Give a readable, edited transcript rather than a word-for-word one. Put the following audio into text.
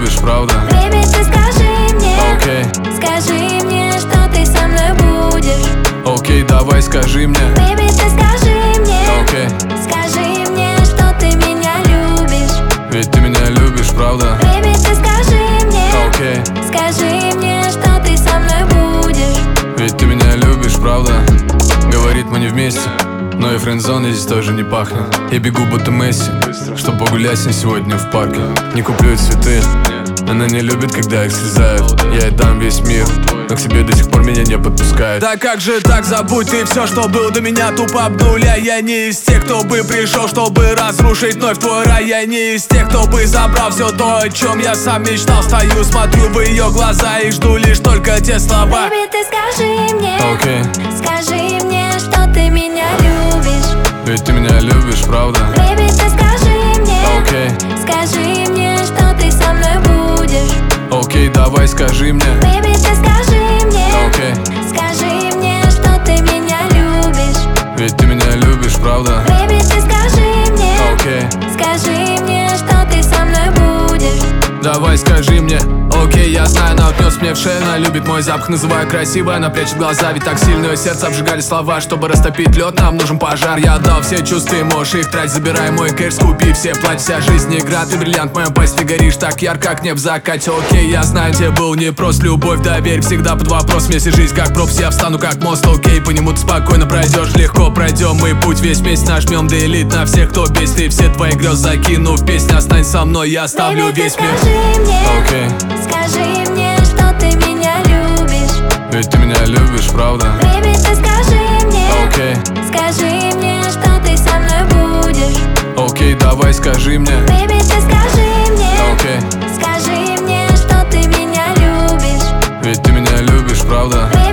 любишь, правда? Baby, ты скажи мне, Окей, скажи мне, что ты со мной будешь. окей, давай скажи мне. Baby, ты скажи мне, Окей, скажи мне, что ты меня любишь. ведь ты меня любишь, правда? Baby, ты скажи мне, Окей, скажи мне, что ты со мной будешь. ведь ты меня любишь, правда? Говорит, мы не вместе, но и френдзоной здесь тоже не пахнет. Я бегу будто Месси, чтоб погулять с ней сегодня в парке. Не куплю ей цветы, она не любит, когда их срезают. Я ей дам весь мир, но к себе до сих пор меня не подпускает. Да как же так, забудь ты все, что был до меня тупо об нуля. Я не из тех, кто бы пришел, чтобы разрушить вновь твой рай. Я не из тех, кто бы забрал все то, о чем я сам мечтал. Стою, смотрю в ее глаза и жду лишь только те слова. Baby, ты скажи мне, Окей, скажи мне, что ты меня любишь. ведь ты меня любишь, правда? Baby, ты скажи мне, Окей, скажи мне, что ты со мной будешь. окей, давай скажи мне. Baby, ты скажи мне, Окей, скажи мне, что ты меня любишь. ведь ты меня любишь, правда? Baby, ты скажи мне, Окей, скажи мне, что ты со мной будешь. давай скажи мне. Окей, я знаю, она отнес мне в шею. Она любит мой запах, называю красивой. Она прячет глаза, ведь так сильно ее сердце обжигали слова. Чтобы растопить лед, нам нужен пожар. Я отдал все чувства, можешь их тратить. Забирай мой кэш, купи все платья. Вся жизнь игра, ты бриллиант в моем пасти. Ты горишь так ярко, как небо в закате. Окей, я знаю, тебе был непрост. Любовь, доверь, всегда под вопросом. Если жизнь как пропасть, я встану как мост. Окей, по нему ты спокойно пройдешь. Легко пройдем мы путь, весь вместе нажмем делит на всех, кто бесит. И все твои грезы закину в песню. Останься со мной, я оставлю Baby, весь ты мир. скажи мне, Окей, скажи мне, что ты меня любишь. ведь ты меня любишь, правда? Baby, ты скажи мне, Окей, скажи мне, что ты со мной будешь. окей, давай скажи мне. Baby, ты скажи мне, Окей, скажи мне, что ты меня любишь. ведь ты меня любишь, правда? Baby,